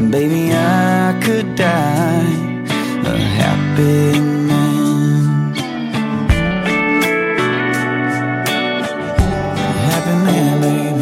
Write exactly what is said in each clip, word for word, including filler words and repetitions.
Baby, I could die a happy man. A happy man, baby.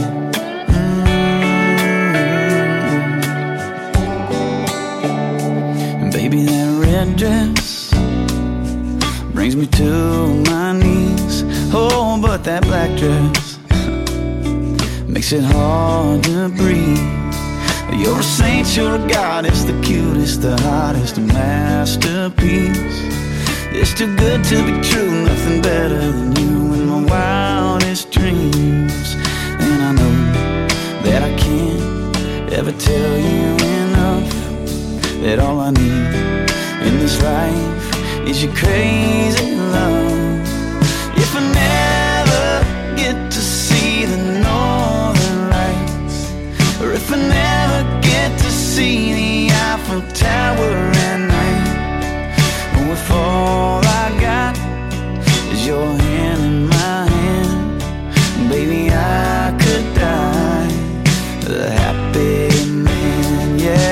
Mm-hmm. Baby, that red dress brings me to my knees. Oh, but that black dress makes it hard to breathe. You're a saint, you're a goddess, the cutest, the hottest, a masterpiece. It's too good to be true, nothing better than you in my wildest dreams. And I know that I can't ever tell you enough, that all I need in this life is your crazy love. If I never get to see the northern lights, or if I never get to see the Eiffel Tower at night, or if all I got is your hand in my hand, baby, I could die a happy man, yeah.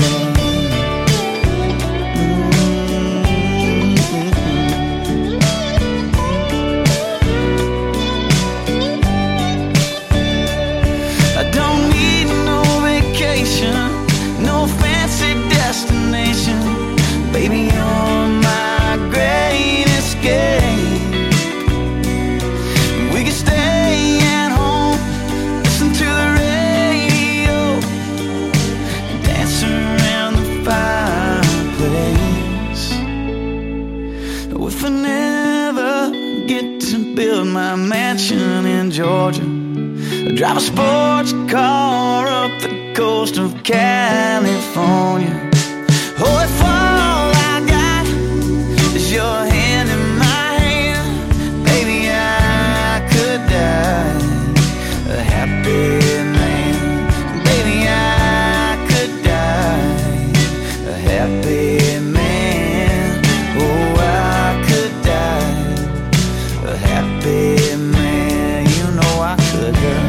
No fancy destination, baby, you're my great escape. We can stay at home, listen to the radio, dance around the fireplace. If I never get to build my mansion in Georgia, drive a sports car up the coast of California, oh, if all I got is your hand in my hand, baby, I could die a happy man. Baby, I could die a happy man. Oh, I could die a happy man. You know I could die.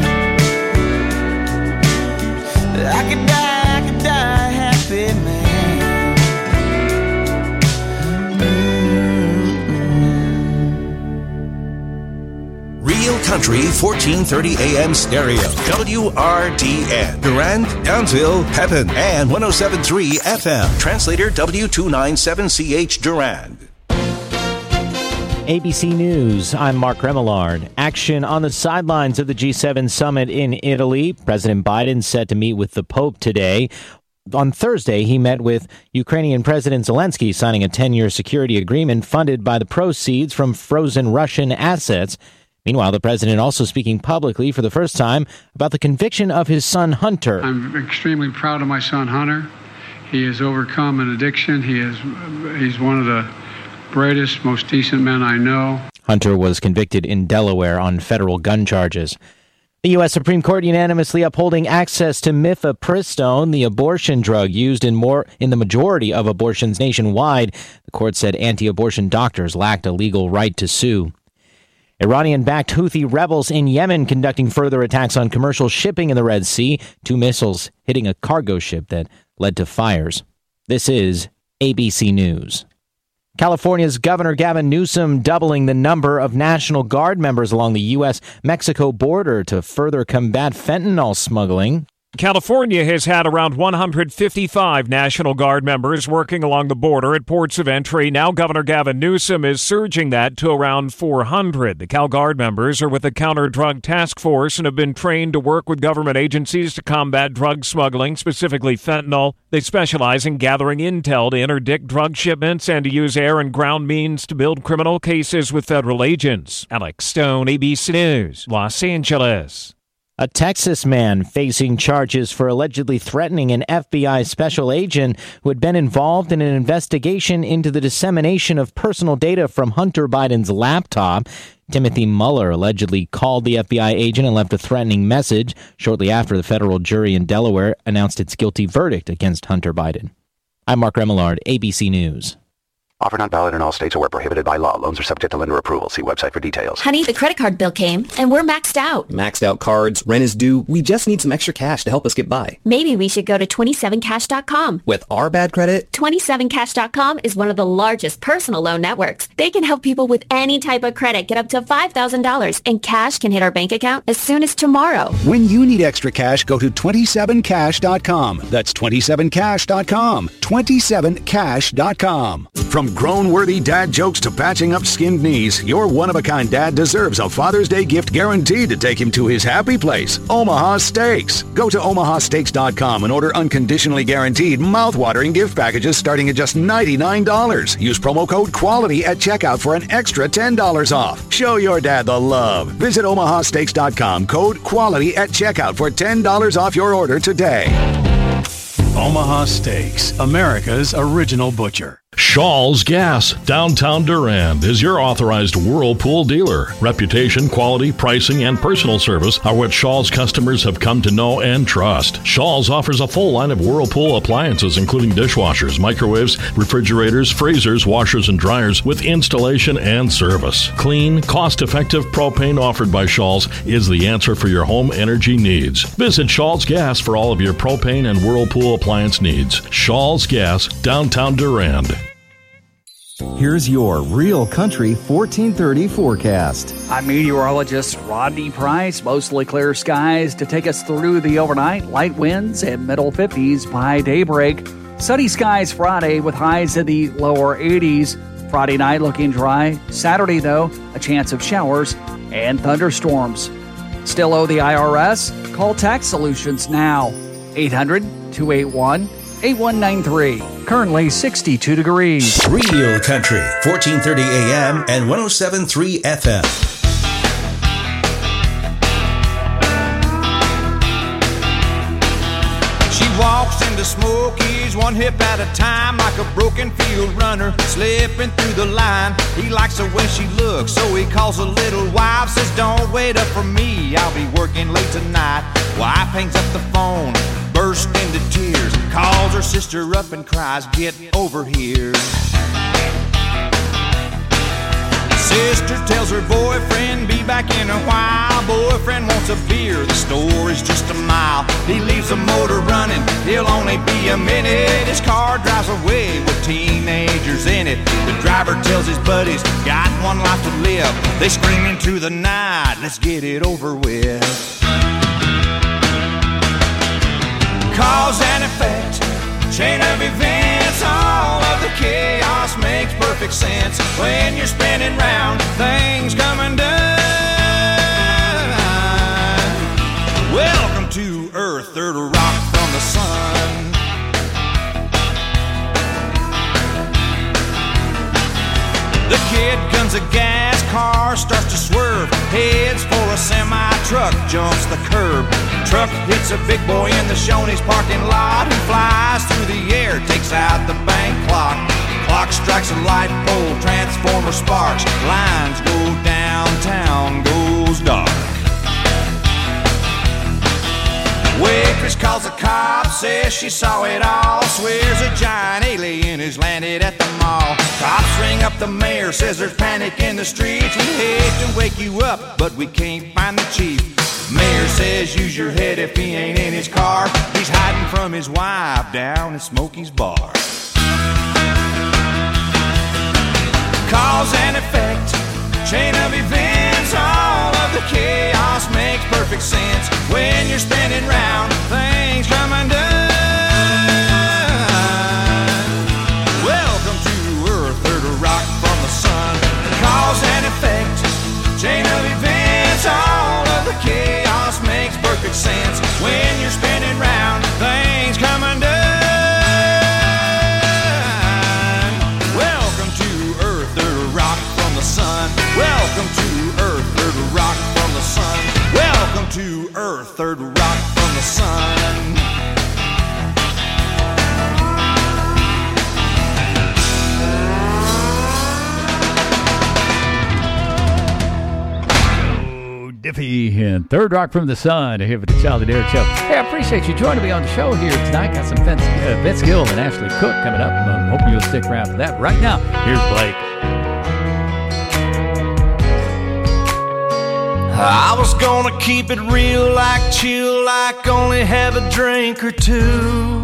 I could die, I could die happy man. Mm-hmm. Real Country fourteen thirty A M stereo. W R D N. Durand, Townsville, Pepin, and one oh seven point three F M. Translator W two ninety-seven C H Durand. A B C News, I'm Mark Remillard. Action on the sidelines of the G seven summit in Italy. President Biden set to meet with the Pope today. On Thursday, he met with Ukrainian President Zelensky, signing a ten-year security agreement funded by the proceeds from frozen Russian assets. Meanwhile, the president also speaking publicly for the first time about the conviction of his son Hunter. I'm extremely proud of my son Hunter. He has overcome an addiction. He is, he's one of the brightest, most decent men I know. Hunter was convicted in Delaware on federal gun charges. The U S Supreme Court unanimously upholding access to mifepristone, the abortion drug used in more in the majority of abortions nationwide. The court said anti-abortion doctors lacked a legal right to sue. Iranian-backed Houthi rebels in Yemen conducting further attacks on commercial shipping in the Red Sea. Two missiles hitting a cargo ship that led to fires. This is A B C News. California's Governor Gavin Newsom doubling the number of National Guard members along the U S Mexico border to further combat fentanyl smuggling. California has had around one hundred fifty-five National Guard members working along the border at ports of entry. Now Governor Gavin Newsom is surging that to around four hundred. The Cal Guard members are with the Counter-Drug Task Force and have been trained to work with government agencies to combat drug smuggling, specifically fentanyl. They specialize in gathering intel to interdict drug shipments and to use air and ground means to build criminal cases with federal agents. Alex Stone, A B C News, Los Angeles. A Texas man facing charges for allegedly threatening an F B I special agent who had been involved in an investigation into the dissemination of personal data from Hunter Biden's laptop. Timothy Mueller allegedly called the F B I agent and left a threatening message shortly after the federal jury in Delaware announced its guilty verdict against Hunter Biden. I'm Mark Remillard, A B C News. Offer not valid in all states or where prohibited by law. Loans are subject to lender approval. See website for details. Honey, the credit card bill came, and we're maxed out. Maxed out cards, rent is due. We just need some extra cash to help us get by. Maybe we should go to twenty-seven cash dot com. With our bad credit? twenty-seven cash dot com is one of the largest personal loan networks. They can help people with any type of credit get up to five thousand dollars, and cash can hit our bank account as soon as tomorrow. When you need extra cash, go to twenty-seven cash dot com. That's twenty-seven cash dot com. twenty-seven cash dot com. From grown-worthy dad jokes to patching up skinned knees, your one-of-a-kind dad deserves a Father's Day gift guaranteed to take him to his happy place, Omaha Steaks. Go to omaha steaks dot com and order unconditionally guaranteed, mouth-watering gift packages starting at just ninety-nine dollars. Use promo code QUALITY at checkout for an extra ten dollars off. Show your dad the love. Visit omaha steaks dot com, code QUALITY at checkout for ten dollars off your order today. Omaha Steaks, America's original butcher. Shaw's Gas, downtown Durand, is your authorized Whirlpool dealer. Reputation, quality, pricing, and personal service are what Shaw's customers have come to know and trust. Shaw's offers a full line of Whirlpool appliances, including dishwashers, microwaves, refrigerators, freezers, washers, and dryers, with installation and service. Clean, cost-effective propane offered by Shaw's is the answer for your home energy needs. Visit Shaw's Gas for all of your propane and Whirlpool appliance needs. Shaw's Gas, downtown Durand. Here's your Real Country fourteen thirty forecast. I'm meteorologist Rodney Price. Mostly clear skies to take us through the overnight. Light winds and middle fifties by daybreak. Sunny skies Friday with highs in the lower eighties. Friday night looking dry. Saturday, though, a chance of showers and thunderstorms. Still owe the I R S? Call Tax Solutions now. eight hundred, two eight one, eight one nine three. Currently sixty-two degrees. Real Country, fourteen thirty A M and one oh seven point three F M. She walks into Smokies one hip at a time, like a broken field runner slipping through the line. He likes the way she looks, so he calls a little wife, says don't wait up for me, I'll be working late tonight. Wife hangs up the phone, bursts into tears, calls her sister up and cries, get over here. Sister tells her boyfriend, be back in a while. Boyfriend wants a beer, the store is just a mile. He leaves the motor running, he'll only be a minute. His car drives away with teenagers in it. The driver tells his buddies, got one life to live. They scream into the night, let's get it over with. Cause and effect, chain of events, all of the chaos makes perfect sense. When you're spinning round, things come undone. Welcome to Earth, third rock from the sun. The kid guns a gas, car starts to swerve, heads for a semi-truck, jumps the curb. Truck hits a big boy in the Shoney's parking lot, who flies through the air, takes out the bank clock. Clock strikes a light pole, transformer sparks, lines go downtown, goes dark. Waitress calls the cops, says she saw it all, swears a giant alien has landed at the mall. Cops ring up the mayor, says there's panic in the streets. We hate to wake you up, but we can't find the chief. Mayor says use your head if he ain't in his car. He's hiding from his wife down at Smokey's bar. Cause and effect, chain of events, all of the chaos makes perfect sense. When you're spinning round, things come undone. Welcome to Earth, third rock from the sun. Cause and effect, chain of events, all of the chaos makes perfect sense. When you're spinning round, things come undone. Welcome to Earth, third rock from the sun. Welcome to Earth, third rock from the sun. Welcome to Earth, third rock from the sun. Diffie and Third Rock from the Sun here with the Charlie Derrick Show. Hey, I appreciate you joining me on the show here tonight. Got some Vince, uh, Vince Gill and Ashley Cook coming up. I'm hoping you'll stick around for that. Right now, here's Blake. I was gonna keep it real, like chill, like only have a drink or two.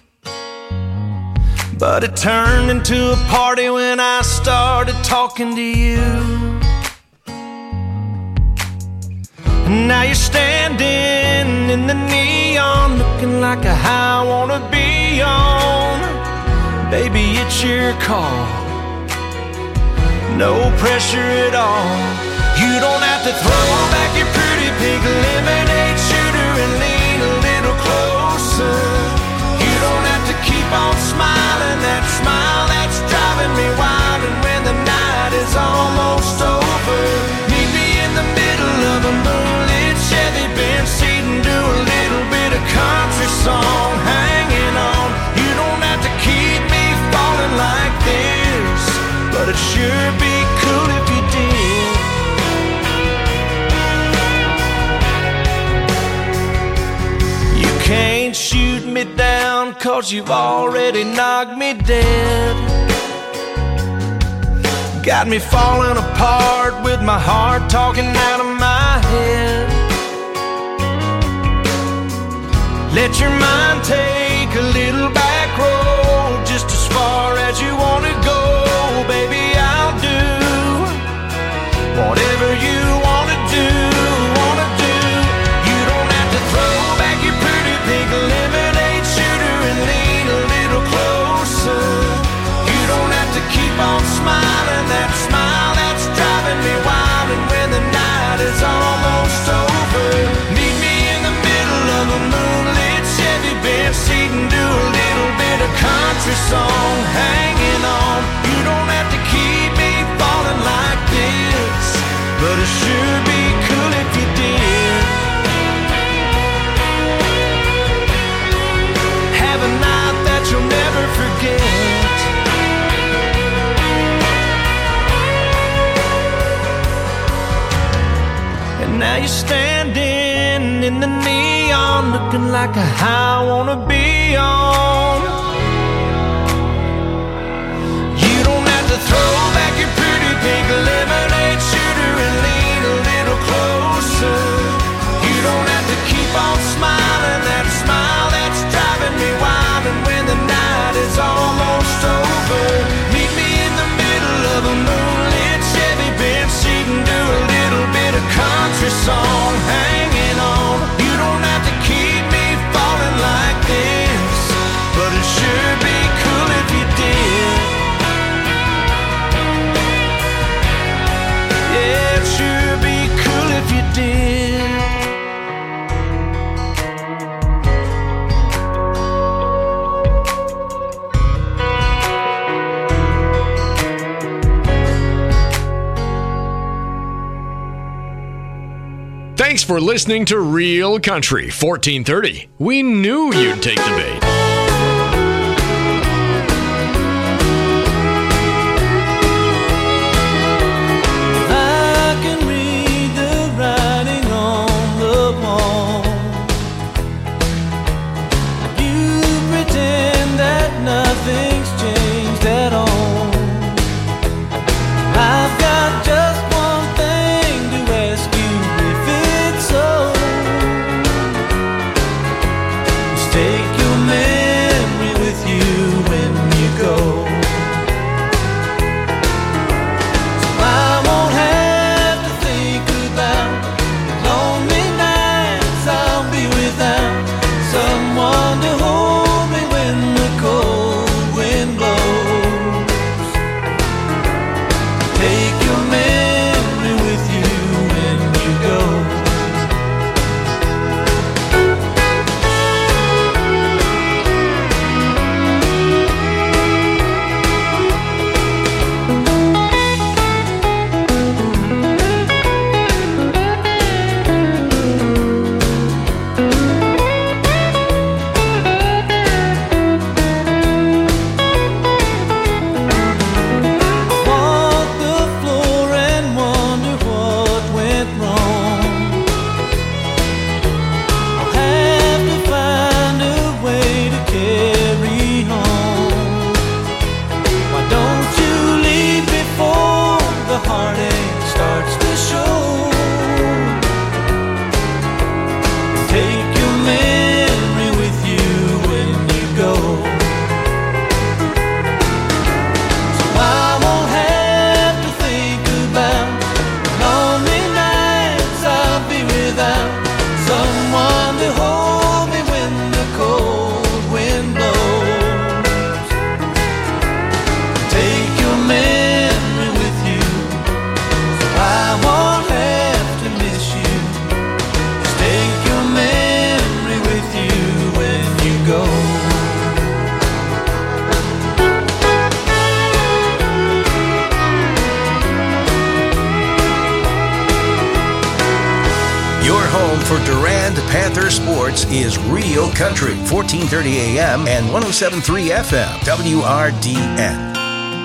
But it turned into a party when I started talking to you. And now you're standing in the neon, looking like a high I wanna be on. Baby, it's your call, no pressure at all. You don't have to throw back your pretty pink lemonade shooter and lean a little closer. You don't have to keep on smiling, that smile that's driving me wild. And when the night is almost over, meet me in the middle of a moonlit Chevy Benz seat and do a little bit of country song, hanging on. You don't have to keep me falling like this, but it'd sure be cool if you did. Can't shoot me down, cause you've already knocked me dead. Got me falling apart with my heart talking out of my head. Let your mind take a little back road, just as far as you want to go. Baby, I'll do whatever you want to do, want to do. You don't have to throw back your pretty pink lemonade shooter and lean a little closer. You don't have to keep on smiling, that smile that's driving me wild. And when the night is almost over, meet me in the middle of a moonlit Chevy Benz seat and do a little bit of country song, hanging on. You don't have to keep me falling like this, but it sure be cool if you did. Have a night that you'll never forget. And now you're standing in the neon, looking like a high I wanna be on. You don't have to throw back your pretty pink lemonade shooter and lean a little closer. You don't have to keep on smiling, that smile that's driving me wild. And when the night is almost over, meet me in the middle of a moonlit Chevy Benz seat and do a little bit of country song, hanging on. You don't have to keep me falling like this, but it sure be cool if you did. Yeah, it sure be cool if you did. Thanks for listening to Real Country fourteen thirty. We knew you'd take the bait. I can read the writing on the wall. You pretend that nothing's changed at all. I've got just one thing to ask you, if it's so. Just take your man. home for Durand Panther sports is Real Country, fourteen thirty a.m. and one oh seven point three F M, W R D N.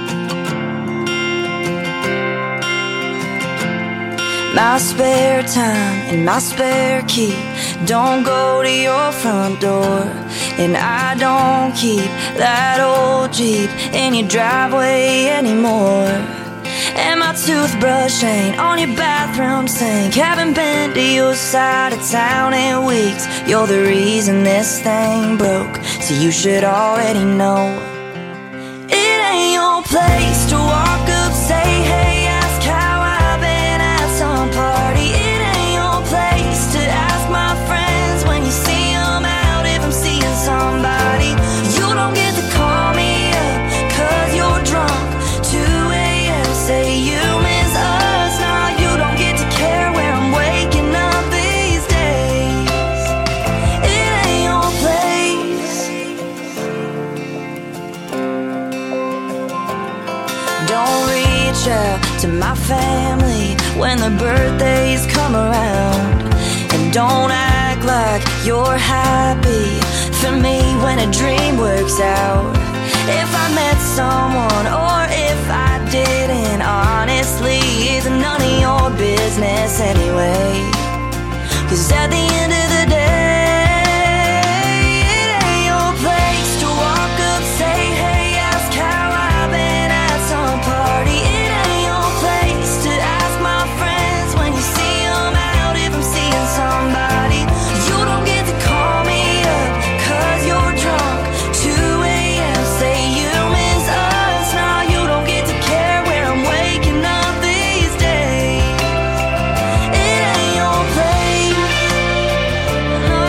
My spare time and my spare key don't go to your front door, and I don't keep that old Jeep in your driveway anymore. And my toothbrush ain't on your bathroom sink. Haven't been to your side of town in weeks. You're the reason this thing broke, so you should already know. It ain't your place to walk up, say hey, ask how I've been at some party. It ain't your place to ask my friends when you see them out if I'm seeing somebody. You don't get to call me up cause you're drunk. two a.m. say you miss us. Now you don't get to care where I'm waking up these days. It ain't your place. Don't reach out to my family when their birthdays come around, and don't act like you're happy for me when a dream works out. If I met someone or if I didn't, honestly, it's none of your business anyway. Cause at the end of the day, it ain't your place to walk up, say hey, ask how I've been at some party. It ain't your place to ask my friends when you see them out if I'm seeing somebody. You don't get to call me up cause you're drunk. two a.m. say you miss us. Now you don't get to care where I'm waking up these days. It ain't your place. No,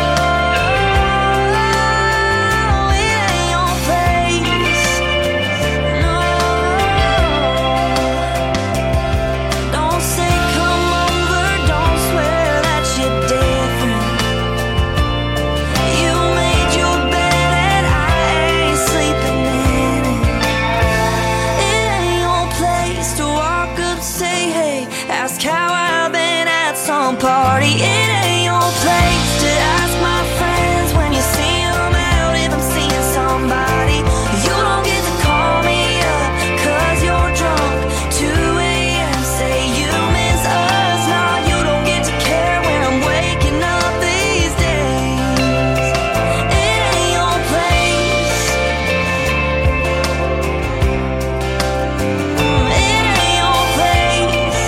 it ain't your place. No, don't say come over, don't swear that you're different. You made your bed and I ain't sleeping in it. It ain't your place to walk up, say hey, ask how I've been at some party. It ain't your place to ask my friends when you see them out if I'm seeing somebody. You don't get to call me up cause you're drunk. two a.m. say you miss us. Now you don't get to care where I'm waking up these days. It ain't your place. It ain't your place.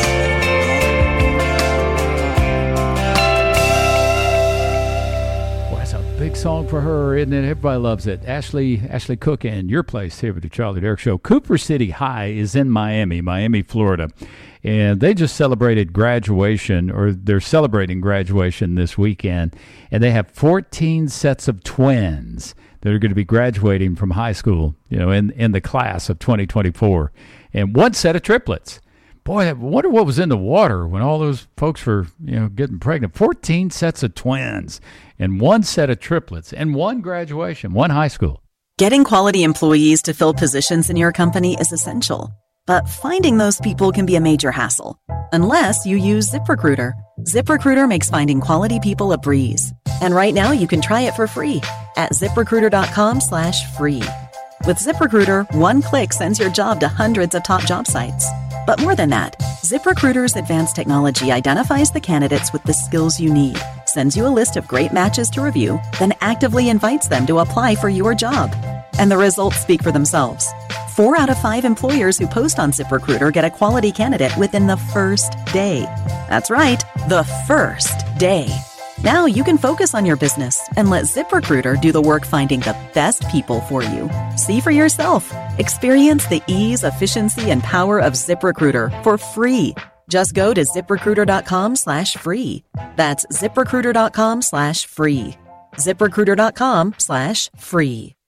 Well, that's a big song for her, isn't it? Everybody loves it. Ashley Ashley Cook and Your Place here with the Charlie Derrick Show. Cooper City High is in Miami, Miami, Florida. And they just celebrated graduation, or they're celebrating graduation this weekend. And they have fourteen sets of twins that are going to be graduating from high school, you know, in, in the class of twenty twenty-four. And one set of triplets. Boy, I wonder what was in the water when all those folks were, you know, getting pregnant. fourteen sets of twins and one set of triplets and one graduation, one high school. Getting quality employees to fill positions in your company is essential, but finding those people can be a major hassle, unless you use ZipRecruiter. ZipRecruiter makes finding quality people a breeze. And right now you can try it for free at ZipRecruiter.com slash free. With ZipRecruiter, one click sends your job to hundreds of top job sites. But more than that, ZipRecruiter's advanced technology identifies the candidates with the skills you need, sends you a list of great matches to review, then actively invites them to apply for your job. And the results speak for themselves. Four out of five employers who post on ZipRecruiter get a quality candidate within the first day. That's right, the first day. Now you can focus on your business and let ZipRecruiter do the work finding the best people for you. See for yourself. Experience the ease, efficiency, and power of ZipRecruiter for free. Just go to ZipRecruiter.com slash free. That's ZipRecruiter.com slash free. ZipRecruiter.com slash free.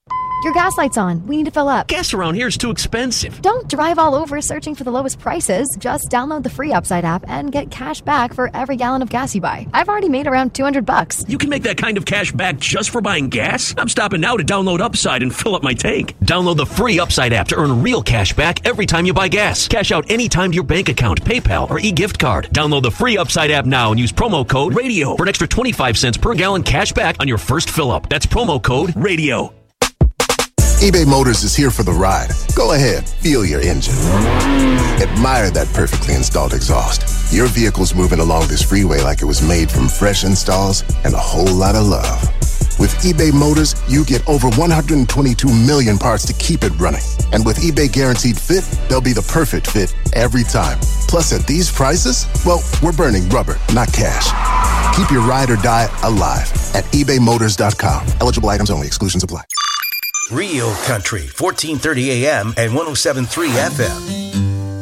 Your gas light's on. We need to fill up. Gas around here is too expensive. Don't drive all over searching for the lowest prices. Just download the free Upside app and get cash back for every gallon of gas you buy. I've already made around two hundred bucks. You can make that kind of cash back just for buying gas? I'm stopping now to download Upside and fill up my tank. Download the free Upside app to earn real cash back every time you buy gas. Cash out anytime to your bank account, PayPal, or e-gift card. Download the free Upside app now and use promo code RADIO for an extra twenty-five cents per gallon cash back on your first fill-up. That's promo code RADIO. eBay Motors is here for the ride. Go ahead, feel your engine. Admire that perfectly installed exhaust. Your vehicle's moving along this freeway like it was made from fresh installs and a whole lot of love. With eBay Motors, you get over one hundred twenty-two million parts to keep it running. And with eBay Guaranteed Fit, they'll be the perfect fit every time. Plus, at these prices, well, we're burning rubber, not cash. Keep your ride or die alive at ebay motors dot com. Eligible items only. Exclusions apply. Real Country, fourteen thirty A M and one oh seven point three F M.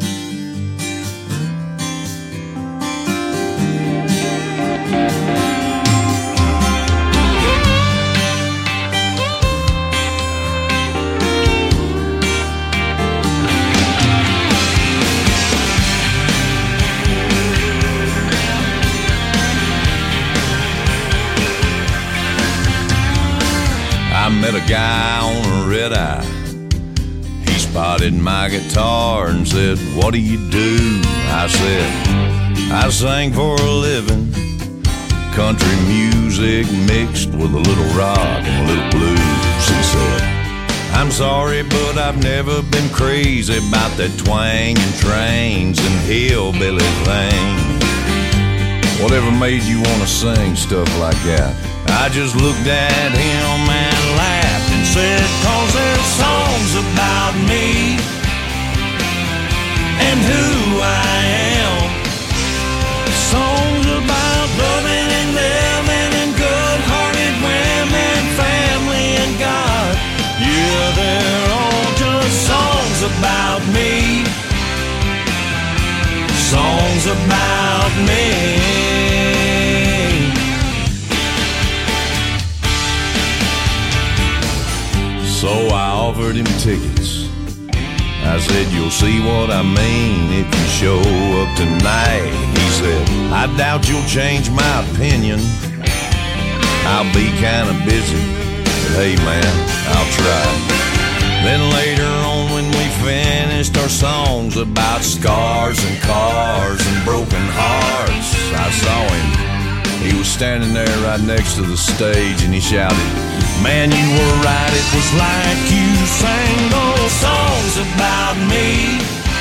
I met a guy on a red eye. He spotted my guitar and said, "What do you do?" I said, "I sing for a living. Country music mixed with a little rock and a little blues." He said, "I'm sorry, but I've never been crazy about that twang and trains and hillbilly thing. Whatever made you want to sing stuff like that?" I just looked at him and laughed and said, "'Cause there's songs about me and who I am. Songs about loving and living and good-hearted women, family and God. Yeah, they're all just songs about me. Songs about me." So I offered him tickets. I said, "You'll see what I mean if you show up tonight." He said, "I doubt you'll change my opinion. I'll be kind of busy, but hey man, I'll try." Then later on when we finished our songs about scars and cars and broken hearts, I saw him. He was standing there right next to the stage and he shouted, "Man, you were right, it was like you sang those songs about me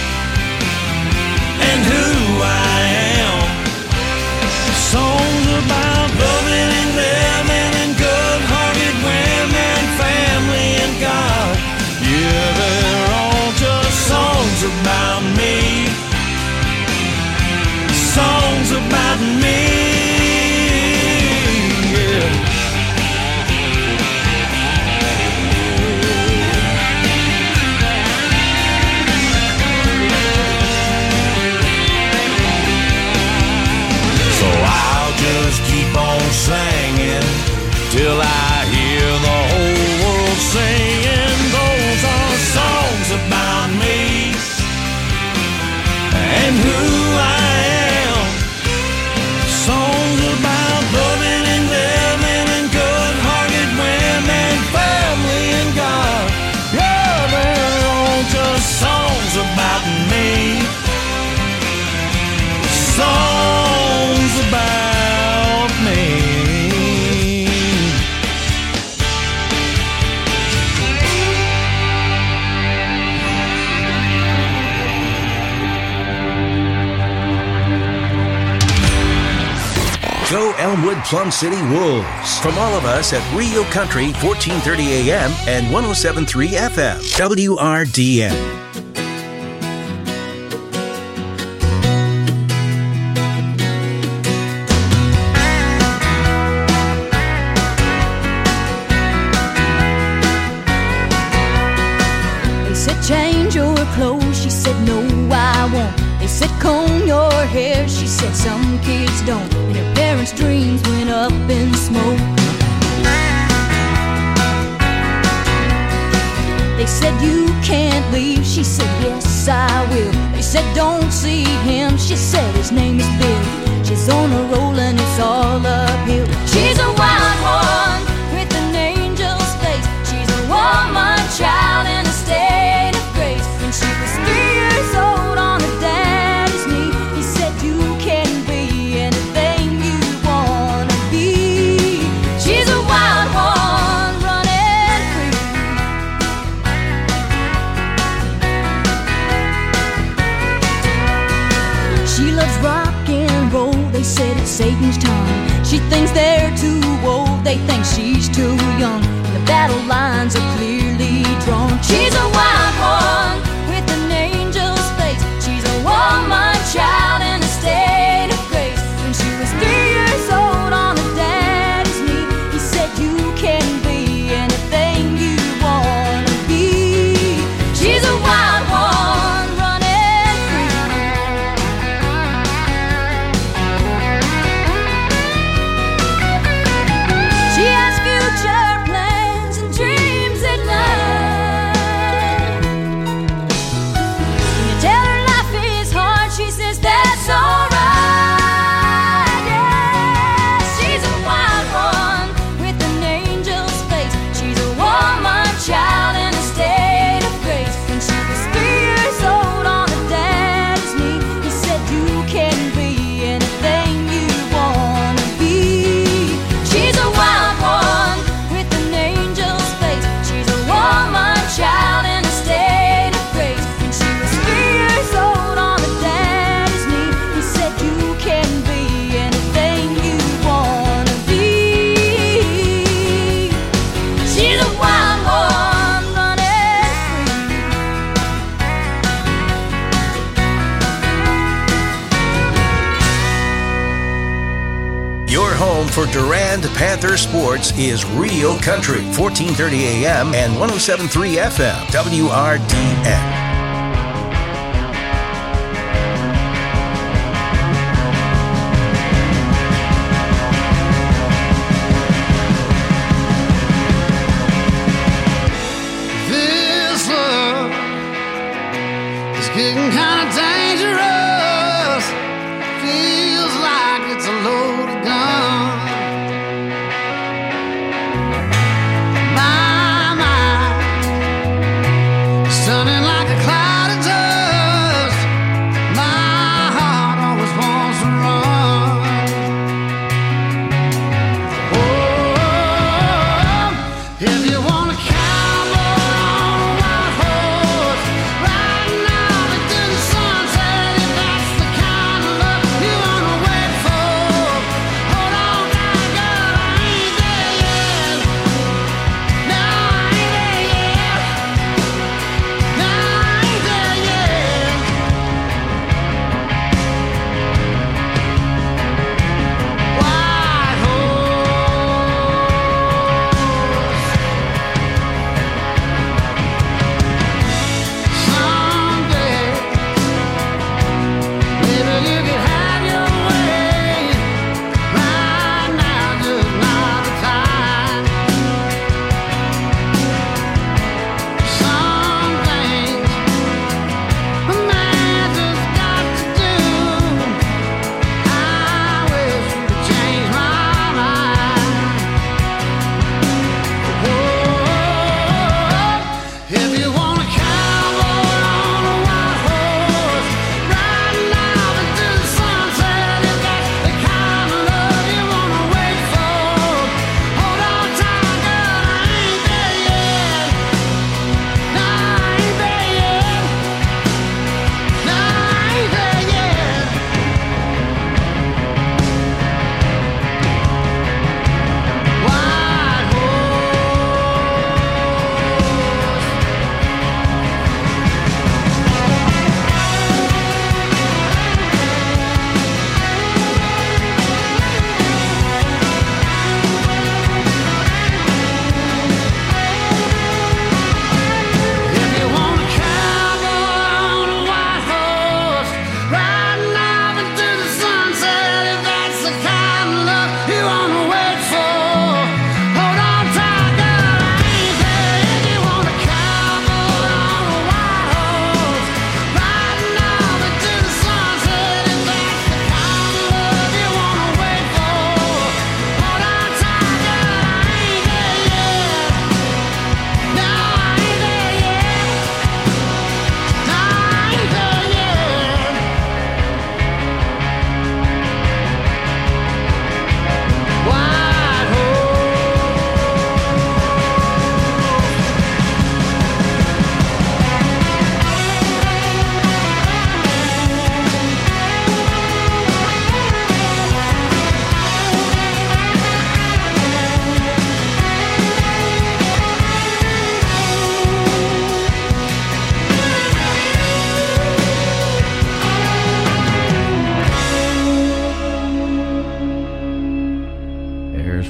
and who I am. Songs about loving and living and good-hearted women, family and God. Yeah, they're all just songs about me. Songs about me." Keep on singing till I hear the whole world singing. Those are songs about me and who I am. Songs about loving and living and good-hearted women, family and God. Yeah, they're all just songs about me. Songs about Go Elmwood Plum City Wolves. From all of us at Real Country, fourteen thirty A M and one oh seven point three F M. W R D N. They said change your clothes, she said no I won't. They said comb your hair, she said some kids don't. And her parents' dreams went up in smoke. said, you can't leave. She said, yes, I will. They said, don't see him. She said, his name is Bill. She's on a roll and it's all uphill. She's a wild one with an angel's face. She's a woman child in a state of grace. When she was three years old on her daddy's knee, he said, you can be anything you wanna be. She's a wild one running free. She loves rock and roll. They said it's Satan's time. She thinks they're too old. They think she's too young. The battle lines are clearly drawn. She's a wild one with an angel's face. She's a woman child in a state of grace. When she was three years old on her daddy's knee, he said, you can be anything you wanna be. She's a wild one running free. She has future plans and dreams at night. When you tell her life is hard, she says that's alright. Yeah, she's a wild one with an angel's face. She's a woman child in a state of grace. When she was three years old on her daddy's knee, he said, you can be anything you wanna be. She's a wild one with an angel's face. She's a woman child in a state of grace. When she was three years old on her daddy's knee, he said, you can be anything you wanna be. She's a wild one running free. Your home for Durand Panther sports is Real Country, fourteen thirty A M and one oh seven point three F M, W R D N. This love is getting kind of dangerous. Feels like it's a loaded gun. My mind is turning like a cloud of dust. My heart always wants to run. Oh, if you want to cowboy on a white horse, right now into the sunset, if that's the kind of love you wanna wait for. Hold on now, girl, I ain't there yet. No, I ain't there yet. No, I ain't there yet. White horse.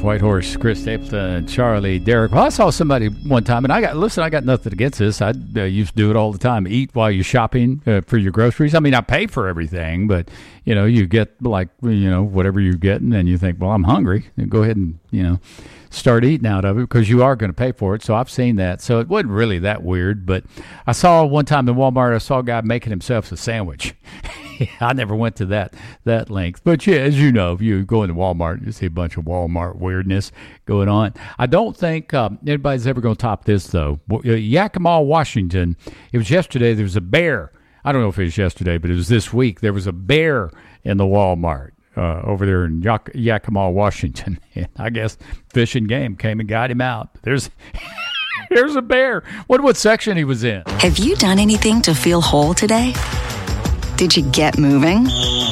Whitehorse, Chris Stapleton, Charlie, Derek. Well, I saw somebody one time, and I got, listen, I got nothing against this. I uh, used to do it all the time. Eat while you're shopping uh, for your groceries. I mean, I pay for everything, but, you know, you get like, you know, whatever you're getting, and you think, well, I'm hungry. And go ahead and, you know, start eating out of it because you are going to pay for it. So I've seen that. So it wasn't really that weird, but I saw one time in Walmart, I saw a guy making himself a sandwich. I never went to that that length. But, yeah, as you know, if you go into Walmart, you see a bunch of Walmart weirdness going on. I don't think um, anybody's ever going to top this, though. Yakima, Washington, it was yesterday. There was a bear. I don't know if it was yesterday, but it was this week. There was a bear in the Walmart uh, over there in Yak- Yakima, Washington. And I guess Fish and Game came and got him out. There's... There's a bear. What what section he was in? Have you done anything to feel whole today? Did you get moving?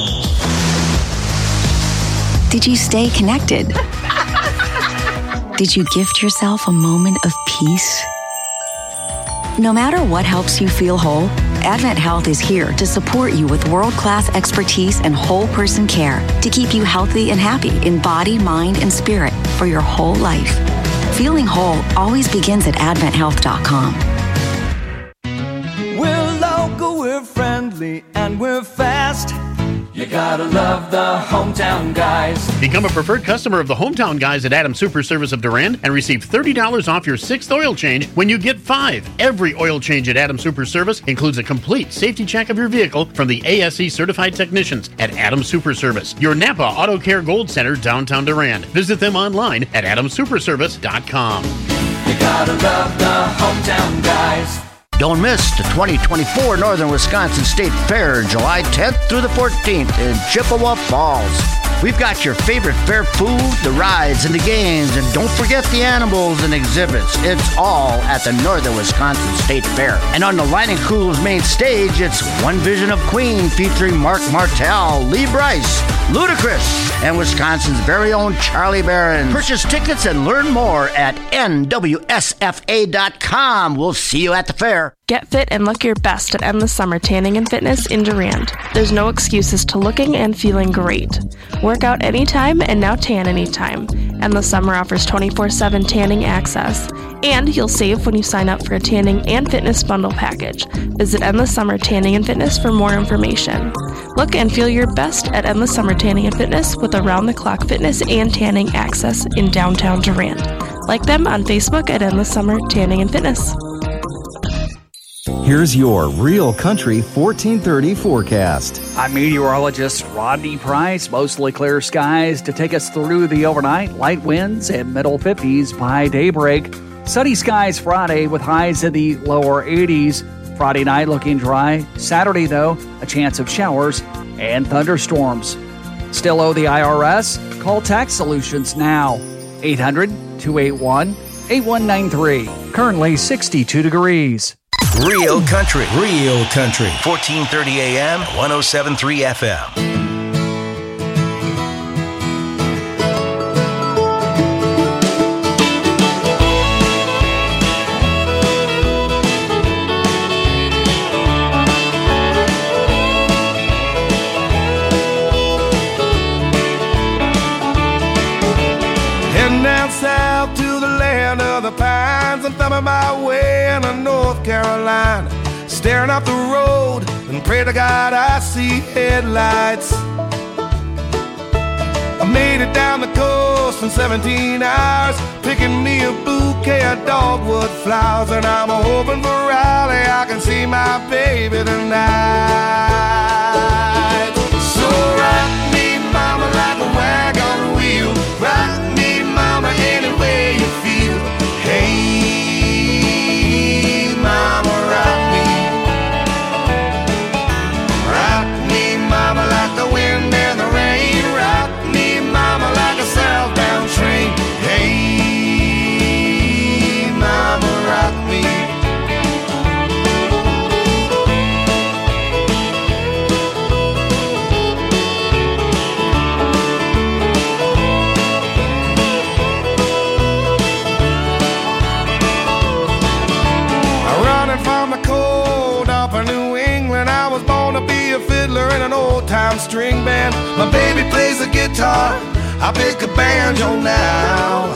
Did you stay connected? Did you gift yourself a moment of peace? No matter what helps you feel whole, Advent Health is here to support you with world-class expertise and whole person care to keep you healthy and happy in body, mind, and spirit for your whole life. Feeling whole always begins at advent health dot com. We're local, we're friendly, and we're fast. You gotta love the Hometown Guys. Become a preferred customer of the Hometown Guys at Adams Super Service of Durand and receive thirty dollars off your sixth oil change when you get five. Every oil change at Adams Super Service includes a complete safety check of your vehicle from the A S E certified technicians at Adams Super Service, your Napa Auto Care Gold Center, downtown Durand. Visit them online at adams super service dot com. You gotta love the Hometown Guys. Don't miss the twenty twenty-four Northern Wisconsin State Fair, July tenth through the fourteenth in Chippewa Falls. We've got your favorite fair food, the rides, and the games, and don't forget the animals and exhibits. It's all at the Northern Wisconsin State Fair. And on the Lining Cool's main stage, it's One Vision of Queen featuring Mark Martel, Lee Bryce, Ludacris, and Wisconsin's very own Charlie Barron. Purchase tickets and learn more at N W S F A dot com. We'll see you at the fair. Get fit and look your best at Endless Summer Tanning and Fitness in Durand. There's no excuses to looking and feeling great. Work out anytime and now tan anytime. Endless Summer offers twenty-four seven tanning access. And you'll save when you sign up for a tanning and fitness bundle package. Visit Endless Summer Tanning and Fitness for more information. Look and feel your best at Endless Summer Tanning and Fitness with around-the-clock fitness and tanning access in downtown Durand. Like them on Facebook at Endless Summer Tanning and Fitness. Here's your Real Country fourteen thirty forecast. I'm meteorologist Rodney Price. Mostly clear skies to take us through the overnight. Light winds and middle fifties by daybreak. Sunny skies Friday with highs in the lower eighties. Friday night looking dry. Saturday, though, a chance of showers and thunderstorms. Still owe the I R S? Call Tax Solutions now. eight hundred, two eight one, eight one nine three. Currently sixty-two degrees. Real Country, Real Country, fourteen thirty A M, one oh seven point three F M. Heading down south to the land of the pines. I'm thumbing my way into North Carolina, staring up the road and pray to God I see headlights. I made it down the coast in seventeen hours, picking me a bouquet of dogwood flowers, and I'm hoping for Raleigh I can see my baby tonight. So rock me, mama, like a wagon wheel. Rock me, mama, any way you feel. Hey, mama, rock me. Rock me, mama, like the wind and the rain. Rock me, mama, like a southbound train. Hey, mama, rock me. From the cold up in New England, I was born to be a fiddler in an old-time string band. My baby plays the guitar, I pick a banjo now.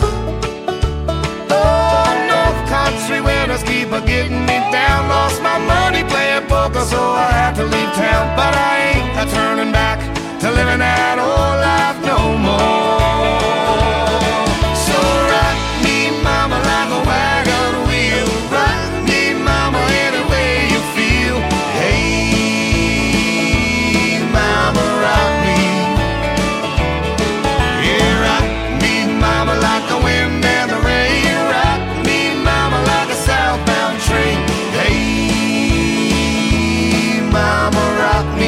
Oh, North Country winners keep a getting me down. Lost my money playing poker, so I had to leave town. But I ain't a turning back to living that old life no more. So rock me, mama, like a wagon wheel. Rock me, mama, any way you feel. Hey, mama, rock me. Yeah, rock me, mama, like the wind and the rain. Rock me, mama, like a southbound train. Hey, mama, rock me.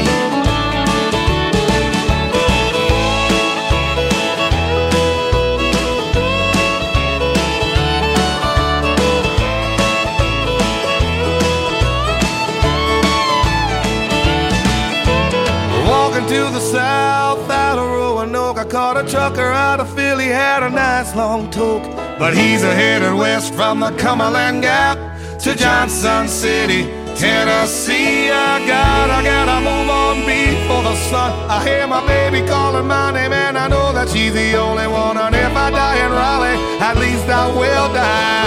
To the south out of Roanoke, I caught a trucker out of Philly, had a nice long toke. But he's a headed west from the Cumberland Gap to Johnson City, Tennessee. I got, I gotta move on before the sun. I hear my baby calling my name, and I know that she's the only one. And if I die in Raleigh, at least I will die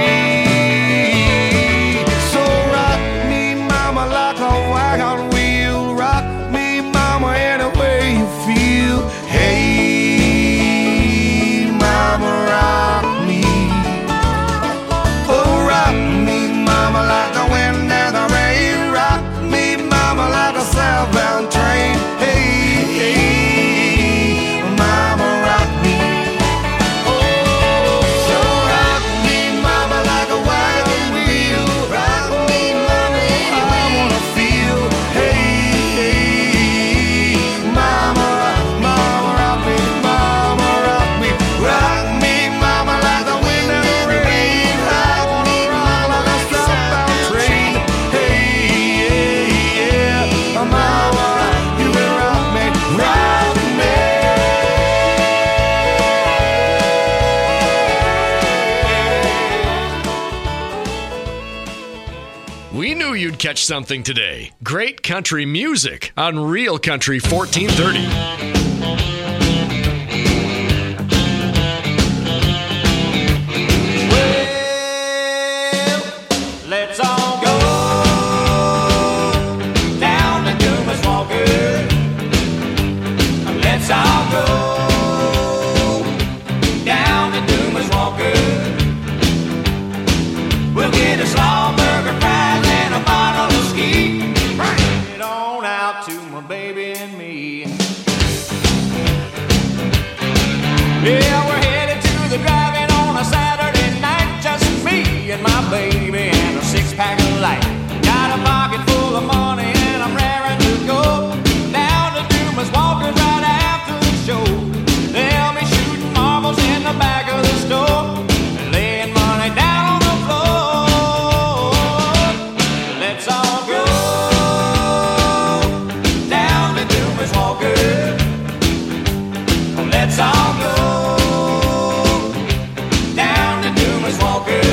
free. So rock me, mama, like a wagon wheel. Rock me, mama, any way you feel. Hey, mama, rock me. Oh, rock me, mama, like the wind and the rain. Rock me, mama, like a southbound train. Hey, hey, mama, rock me. Oh, so rock me, mama, like a wagon wheel. Rock me, mama, any way I wanna feel. Hey, mama, mama, rock me, mama, rock me, rock me, mama, like the wind and the rain. Rock me, mama, like a southbound train. Hey, yeah, yeah, mama, you will rock me, rock me. We knew you'd catch something today. Great country music on Real Country fourteen thirty. Let's all go down to Dumas Walker. Let's all go down to Dumas Walker. We'll get a slaw burger, fries, and a bottle of ski. Bring it on out to my baby and me. Yeah, we're headed to the drive-in on a Saturday night. Just me and my baby and a six-pack of light. Got a pocket full of money and I'm raring to go down to Dumas Walker's right after the show. They'll be shooting marbles in the back of the store and laying money down on the floor. Let's all go down to Dumas Walker. Let's all go down to Dumas Walker.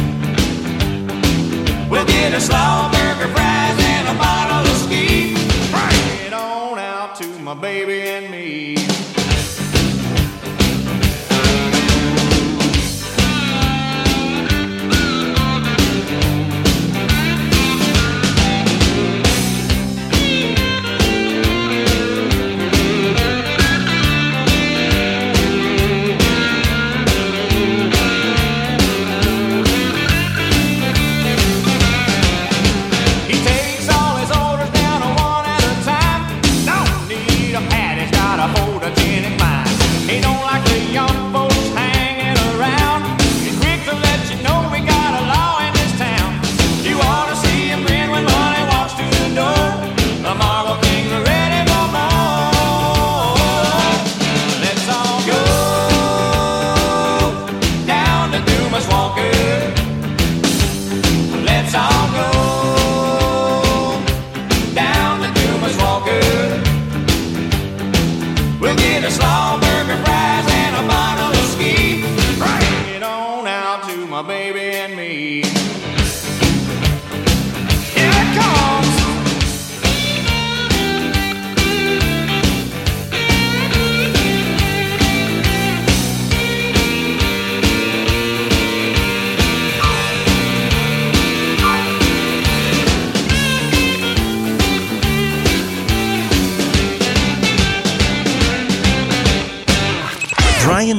We'll get a slaw burger, fries, and a bottle of ski. Bring it on out to my baby and me. He takes all his orders down one at a time. Don't need a pad, he's got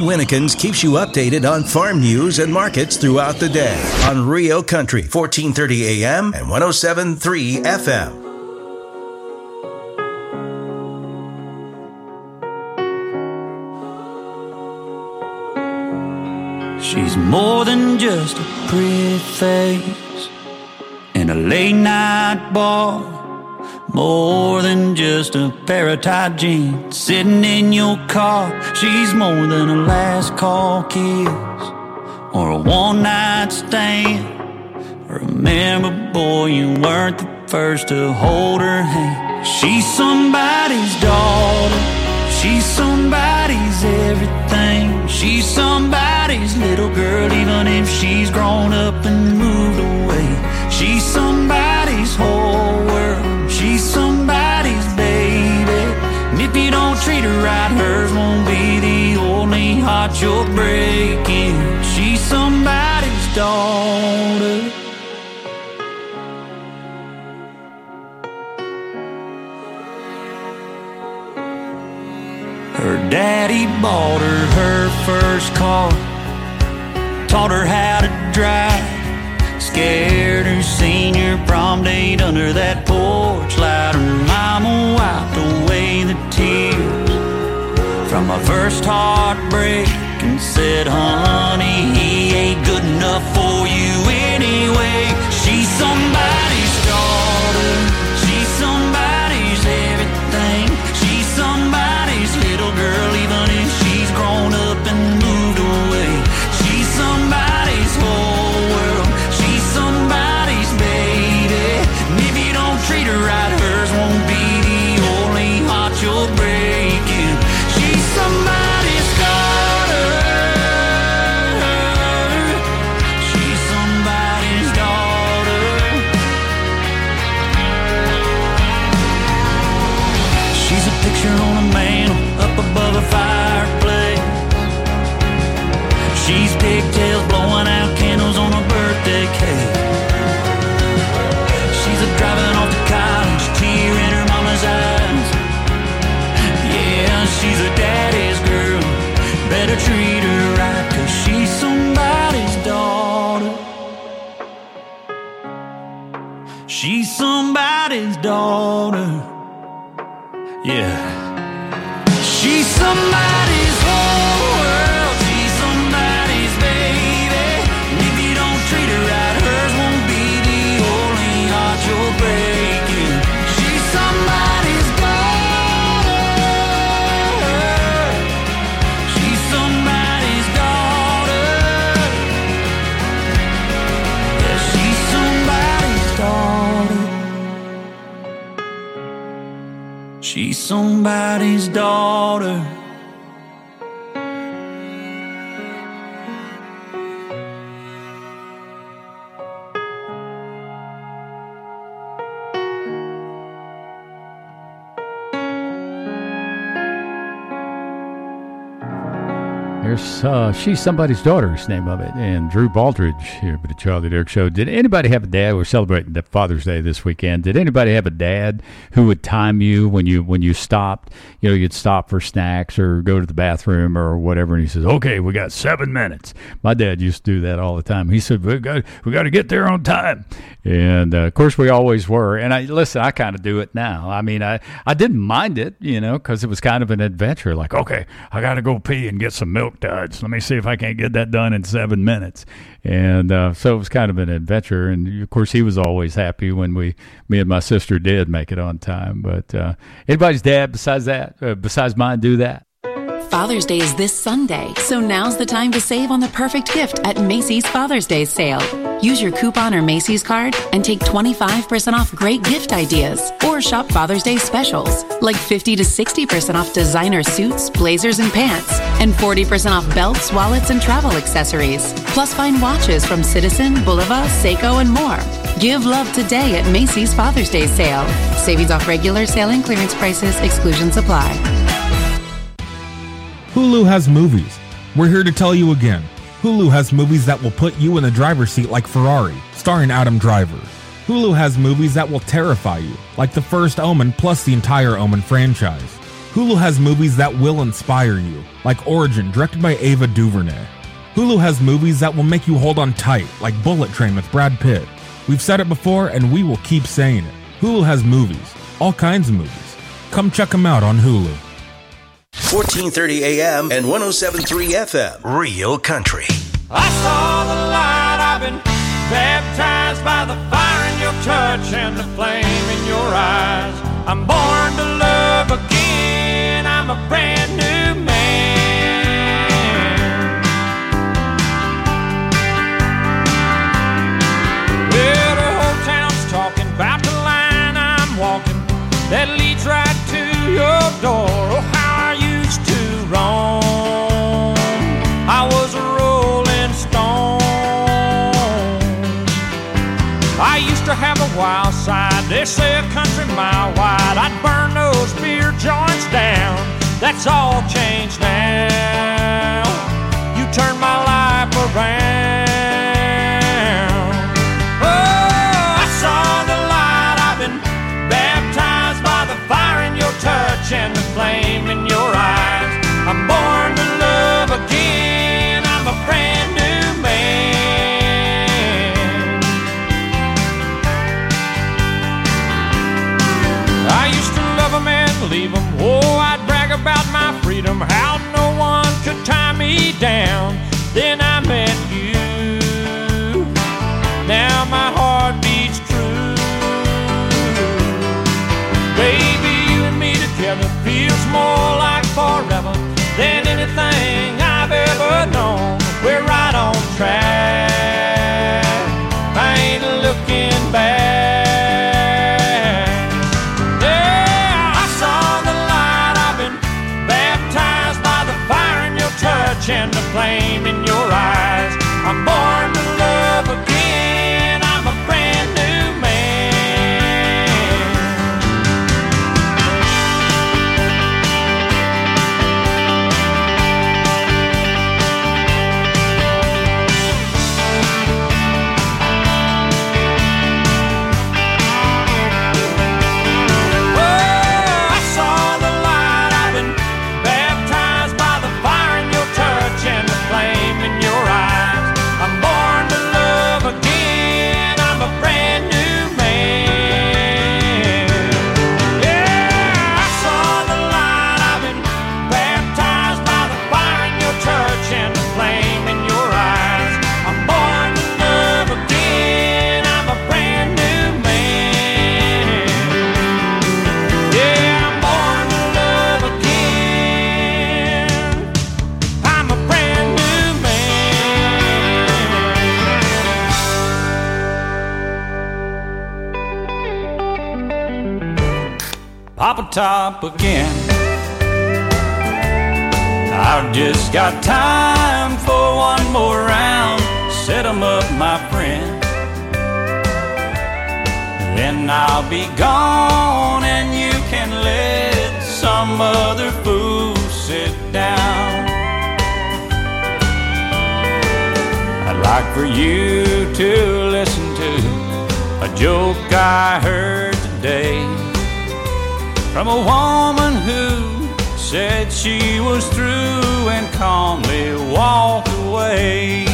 Winnikins keeps you updated on farm news and markets throughout the day on Rio Country, fourteen thirty A M and one oh seven point three F M. She's more than just a pretty face in a late night bar. More than just a pair of tight jeans sitting in your car. She's more than a last call kiss or a one night stand. Remember, boy, you weren't the first to hold her hand. She's somebody's daughter. She's somebody's everything. She's somebody's little girl, even if she's grown up and moved away. She's somebody's whole world. She's somebody's baby. And if you don't treat her right, hers won't be the only heart you're breaking. She's somebody's daughter. Her daddy bought her her first car, taught her how to drive, scared her senior prom date under that porch light. Her mama wiped away the tears from my first heartbreak and said, honey, he ain't good enough for you anyway. She's somebody's daughter. She's somebody's everything. She's somebody's little girl, even if she's grown up and moved away. She's somebody's whole world. She's somebody's baby. And if you don't treat her right, hers won't be the only heart you're breaking. She's somebody's daughter. She's somebody's daughter. She's a picture on a mantle up above a fireplace. She's pigtails blowing out candles on a birthday cake. She's a driving off to college, tear in her mama's eyes. Yeah, she's a daddy's girl. Better treat her right, 'cause she's somebody's daughter. She's somebody's daughter. Yeah. She's somebody's whole world. She's somebody's baby. And if you don't treat her right, hers won't be the only heart you're breaking. She's somebody's daughter. She's somebody's daughter. Yeah, she's somebody's daughter. She's somebody's daughter. There's uh, She's Somebody's Daughter's name of it, and Drew Baldridge here at the Charlie Derrick Show. Did anybody have a dad? We're celebrating the Father's Day this weekend. Did anybody have a dad who would time you when you when you stopped? You know, you'd stop for snacks or go to the bathroom or whatever, and he says, "Okay, we got seven minutes." My dad used to do that all the time. He said, "We got we got to get there on time," and uh, of course we always were. And I listen, I kind of do it now. I mean, I I didn't mind it, you know, because it was kind of an adventure. Like, okay, I got to go pee and get some milk duds. Let me see if I can't get that done in seven minutes. And uh, so it was kind of an adventure. And of course, he was always happy when we, me and my sister, did make it on time. But uh, anybody's dad besides that, uh, besides mine, do that? Father's Day is this Sunday, so now's the time to save on the perfect gift at Macy's Father's Day sale. Use your coupon or Macy's card and take twenty-five percent off great gift ideas. Or shop Father's Day specials, like fifty to sixty percent off designer suits, blazers, and pants, and forty percent off belts, wallets, and travel accessories. Plus find watches from Citizen, Bulova, Seiko, and more. Give love today at Macy's Father's Day sale. Savings off regular sale and clearance prices. Exclusions apply. Hulu has movies. We're here to tell you again. Hulu has movies that will put you in the driver's seat like Ferrari, starring Adam Driver. Hulu has movies that will terrify you, like The First Omen plus the entire Omen franchise. Hulu has movies that will inspire you, like Origin, directed by Ava DuVernay. Hulu has movies that will make you hold on tight, like Bullet Train with Brad Pitt. We've said it before, and we will keep saying it. Hulu has movies, all kinds of movies. Come check them out on Hulu. fourteen thirty A M and one oh seven point three F M. Real Country. I saw the light, I've been baptized by the fire in your touch and the flame in your eyes. I'm born to love again, I'm a brand new man. Well, the whole town's talking about the line I'm walking that leads right to your door. Oh, how I used to roam, I was a rolling stone. I used to have a wild side, they say a country mile wide. I'd burn those beer joints down, that's all changed now. You turned my life around. Oh, I saw the light, I've been baptized by the fire in your touch and the flame in your eyes. I'm born to love again, I'm a brand new man. I used to love 'em and leave 'em. Oh, I'd brag about my freedom, how no one could tie me down. Then I met you, now my heart beats true. Baby, you and me together feels more like forever than anything I've ever known. We're right on track, I ain't looking back. Yeah, I saw the light, I've been baptized by the fire in your touch and the flame in your eyes. I'm born to love again, I'm a brand new man. Oh, I saw the light, I've been baptized by the fire in your touch and the flame in your eyes. I'm born to love again, I'm a brand new man. Yeah, I saw the light, I've been baptized by the fire in your touch and the flame in your eyes. I'm born to love again, I'm a brand new man. Yeah, I'm born to love again, I'm a brand new man. Papa Top again. I've just got time for one more round. Set 'em up, my friend. Then I'll be gone and you can let some other fool sit down. I'd like for you to listen to a joke I heard today from a woman who said she was through and calmly walked away.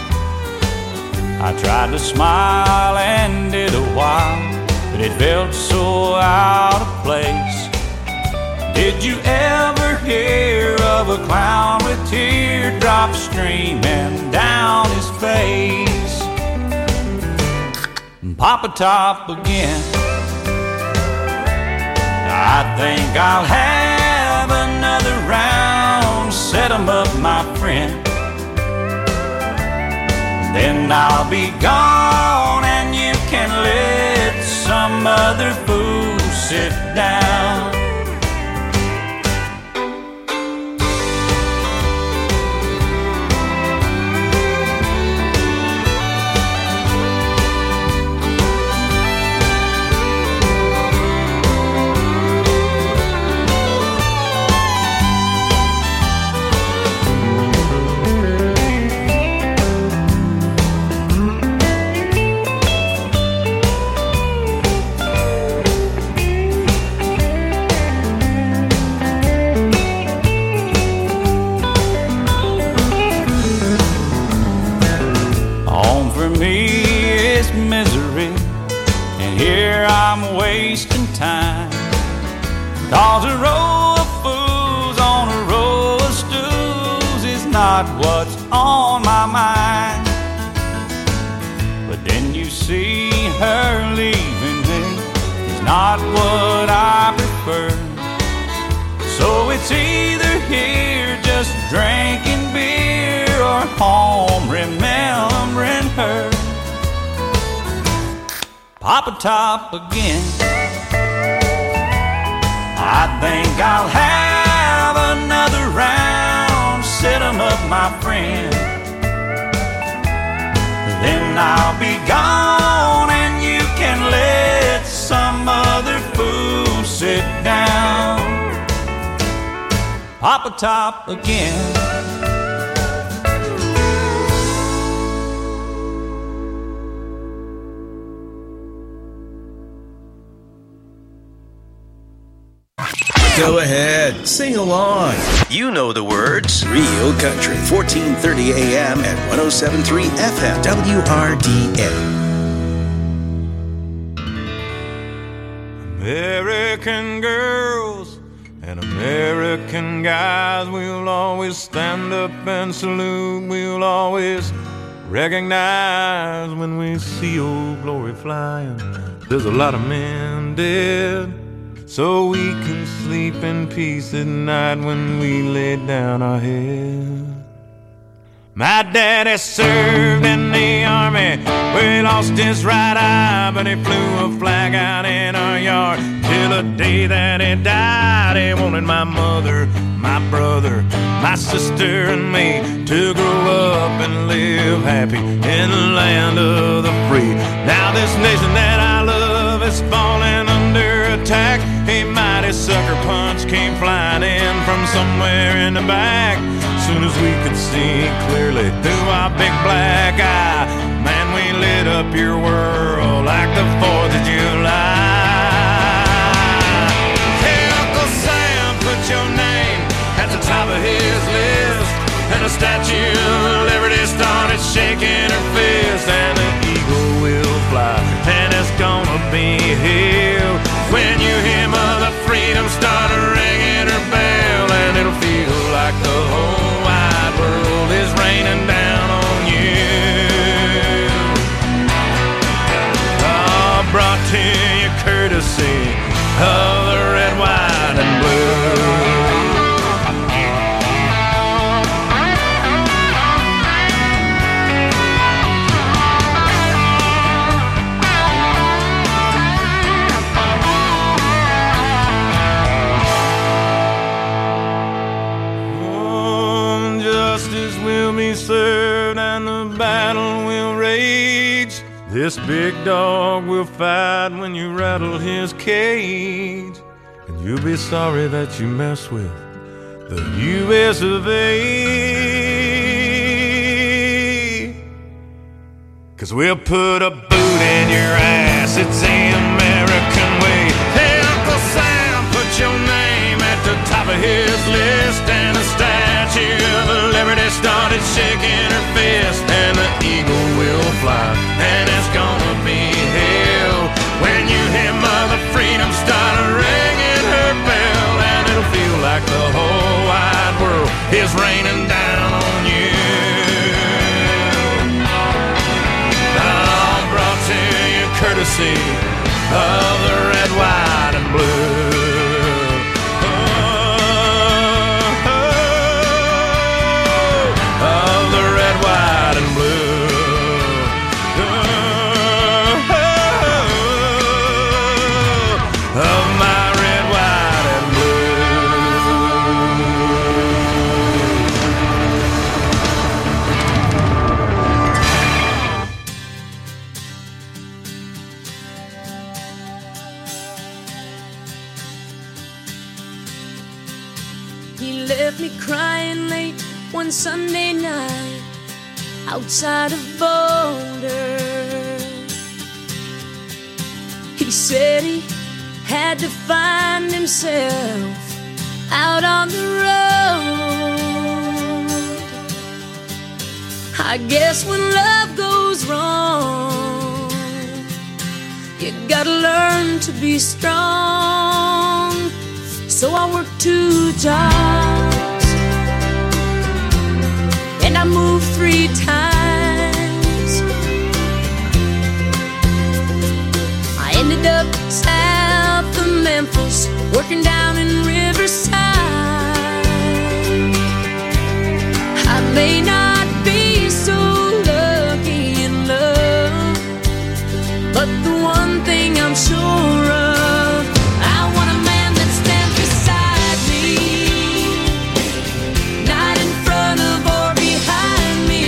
I tried to smile and did a while, but it felt so out of place. Did you ever hear of a clown with teardrops streaming down his face? Papa Top again. I think I'll have another round. Set 'em up, my friend. Then I'll be gone and you can let some other fool sit down. this misery, and here I'm wasting time. Cause a row of fools on a row of stools is not what's on my mind. But then you see her leaving me, it's not what I prefer. So it's either here just drinking beer or home remembering her. Papa Top again. I think I'll have another round, set 'em up, my friend. Then I'll be gone and you can let some other fool sit down. Papa Top again. Go ahead, sing along. You know the words. Real Country, fourteen thirty A M and one oh seven point three F M, W R D A. American girls and American guys, we'll always stand up and salute. We'll always recognize when we see old glory flying. There's a lot of men dead, so we can sleep in peace at night when we lay down our head. My daddy served in the army, where he lost his right eye, but he flew a flag out in our yard till the day that he died. He wanted my mother, my brother, my sister and me to grow up and live happy in the land of the free. Now this nation that I love is falling under attack. A mighty sucker punch came flying in from somewhere in the back. Soon as we could see clearly through our big black eye, man, we lit up your world like the fourth of July. Hey, Uncle Sam, put your name at the top of his list, and the Statue of Liberty started shaking her fist, and the eagle will fly, and it's gonna be here when you hear Mother Freedom start ringing her bell, and it'll feel like the whole wide world is raining down on you. Oh, brought to you courtesy of the red, white, and blue. Served and the battle will rage. This big dog will fight when you rattle his cage, and you'll be sorry that you mess with the U S of A. Cause we'll put a boot in your ass, it's the American way. Hey, Uncle Sam, put your name at the top of his list, and the Statue of Liberty started shaking her fist, and the eagle will fly, and it's gonna be hell when you hear Mother Freedom start ringing her bell, and it'll feel like the whole wide world is raining down on you. All brought to you courtesy of the red, white, and blue. One Sunday night outside of Boulder, he said he had to find himself out on the road. I guess when love goes wrong, gotta learn to be strong. So I work two jobs and I move three times. I ended up south of Memphis, working down in Riverside. I may not be so lucky in love, but the one thing I'm sure of, I want a man that stands beside me, not in front of or behind me.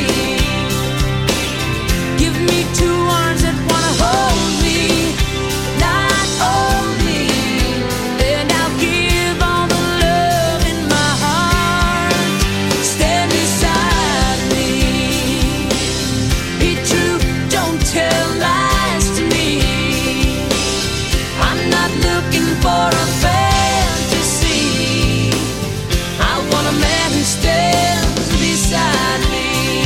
Give me two arms that wanna hold me, not own me, and I'll give all the love in my heart. Stand beside me. Be true, don't tell lies to me. I'm not looking for a fantasy. I want a man who stands beside me.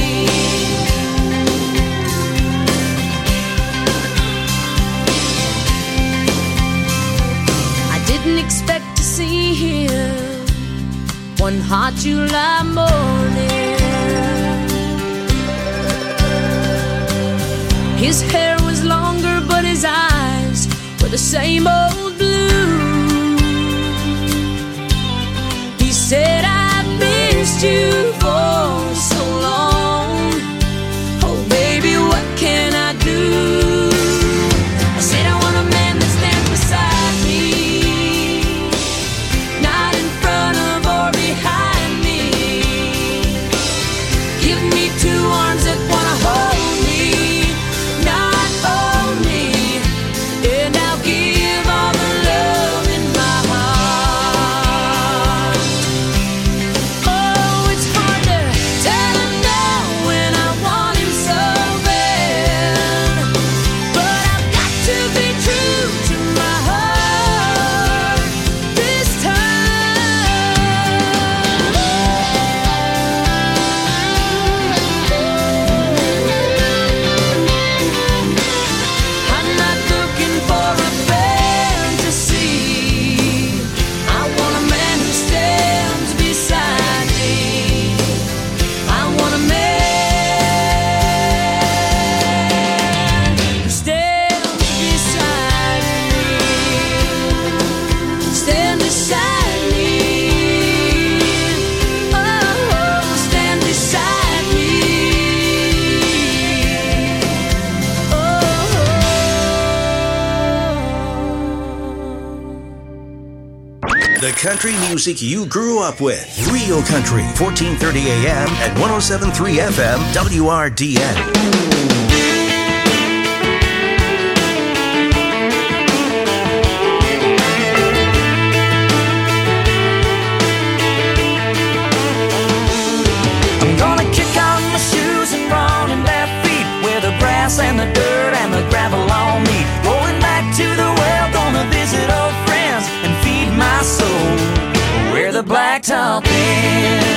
I didn't expect to see him one hot July morning. His hair was longer, but his eyes were the same old blue. He said, I've missed you for so long. Oh, baby, what can I do? I said, I want a man that stands beside me, not in front of or behind me. Give me two arms that wanna hold me, not own me, and I'll give all the love in my heart. Oh, it's hard to tell him no when I want him so bad, but I've got to be true to my heart this time. I'm not looking for a fantasy. I want a man who stands beside me. I want a man who stands beside me. Stand beside me. Oh, stand beside me. The country music you grew up with. Real Country, fourteen thirty A M and one oh seven point three F M, W R D N. I'm gonna kick off my shoes and run in bare feet, where the grass and the dirt and the gravel all meet. Going back to the well, gonna visit old friends and feed my soul where the blacktop ends.